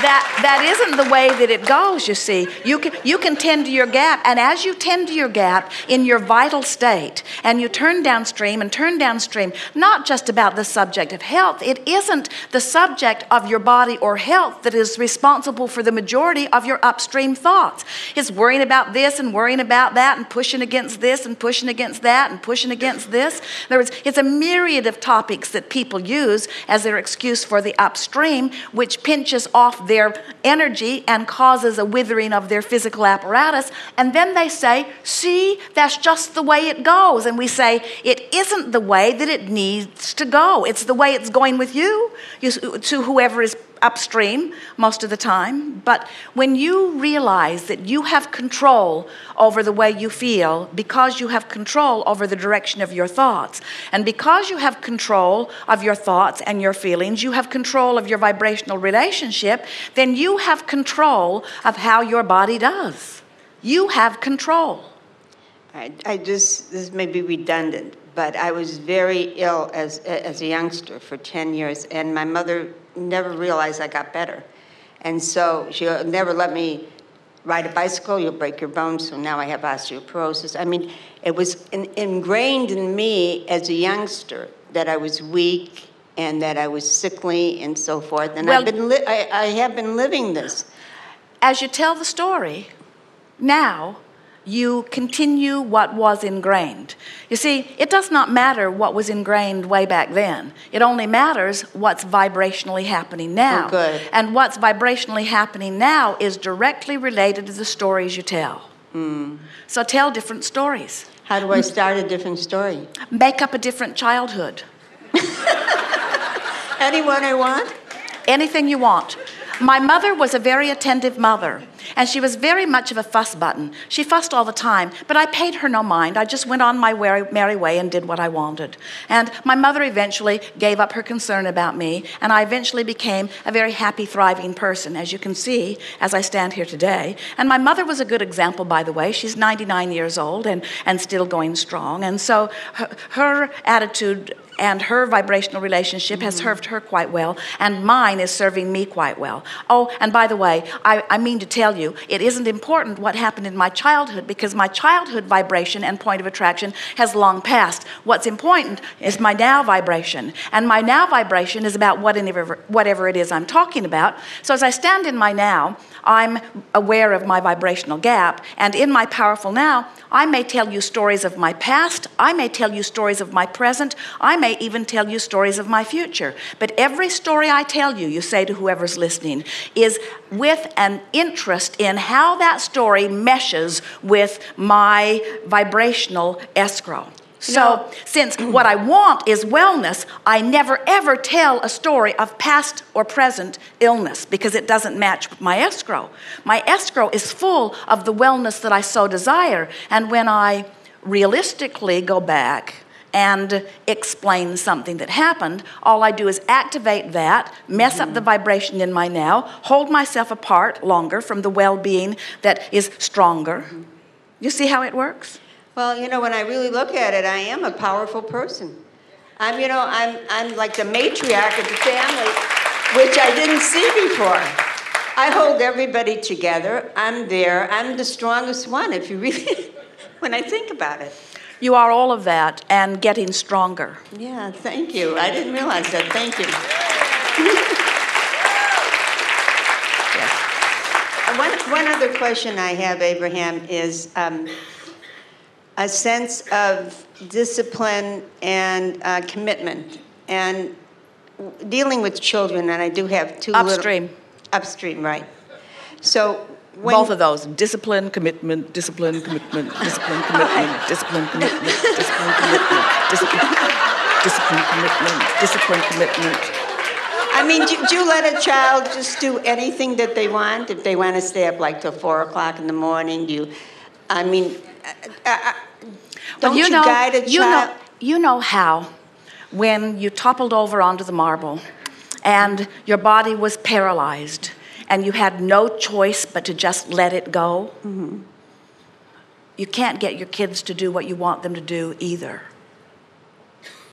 that isn't the way that it goes, you see. You can tend to your gap, and as you tend to your gap in your vital state, and you turn downstream, not just about the subject of health. It isn't the subject of your body or health that is responsible for the majority of your upstream thoughts. It's worrying about this and worrying about that and pushing against this and pushing against that and pushing against this. In other words, it's a myriad of topics that people use as their excuse for the upstream, which pinches off their energy and causes a withering of their physical apparatus. And then they say, see, that's just the way it goes. And we say, it isn't the way that it needs to go. It's the way it's going with you to whoever is upstream most of the time. But when you realize that you have control over the way you feel, because you have control over the direction of your thoughts, and because you have control of your thoughts and your feelings, you have control of your vibrational relationship, then you have control of how your body does. You have control. This may be redundant, but I was very ill as a youngster for 10 years, and my mother never realized I got better. And so she never let me ride a bicycle. You'll break your bones. So now I have osteoporosis. I mean, it was ingrained in me as a youngster that I was weak and that I was sickly and so forth. And well, I have been living this. As you tell the story, now you continue what was ingrained. You see, it does not matter what was ingrained way back then. It only matters what's vibrationally happening now. Oh, good. And what's vibrationally happening now is directly related to the stories you tell. So tell different stories. How do I start a different story? Make up a different childhood. Anyone I want? Anything you want. My mother was a very attentive mother, and she was very much of a fuss button. She fussed all the time, but I paid her no mind. I just went on my merry way and did what I wanted. And my mother eventually gave up her concern about me, and I eventually became a very happy, thriving person, as you can see, as I stand here today. And my mother was a good example, by the way. She's 99 years old and still going strong. And so her attitude and her vibrational relationship has served her quite well, and mine is serving me quite well. Oh, and by the way, I mean to tell you, it isn't important what happened in my childhood, because my childhood vibration and point of attraction has long passed. What's important is my now vibration, and my now vibration is about whatever it is I'm talking about. So as I stand in my now, I'm aware of my vibrational gap, and in my powerful now, I may tell you stories of my past, I may tell you stories of my present, I may even tell you stories of my future. But every story I tell you, you say to whoever's listening, is with an interest in how that story meshes with my vibrational escrow. So, since what I want is wellness, I never ever tell a story of past or present illness, because it doesn't match with my escrow. My escrow is full of the wellness that I so desire. And when I realistically go back and explain something that happened, all I do is activate that, mess up the vibration in my now, hold myself apart longer from the well-being that is stronger. You see how it works? Well, you know, when I really look at it, I am a powerful person. I'm like the matriarch of the family, which I didn't see before. I hold everybody together. I'm there. I'm the strongest one, if you really, when I think about it. You are all of that and getting stronger. Yeah, thank you. I didn't realize that. Thank you. Yes. One other question I have, Abraham, is a sense of discipline and commitment, and dealing with children. And I do have two upstream. Upstream, right. So both of those: discipline, commitment, discipline, commitment, discipline, commitment, discipline, commitment, discipline, commitment, discipline, commitment, discipline, commitment. I mean, do you let a child just do anything that they want? If they want to stay up like till 4 o'clock in the morning, do you? I mean, don't you guide a child? You know how, when you toppled over onto the marble and your body was paralyzed and you had no choice but to just let it go, you can't get your kids to do what you want them to do either.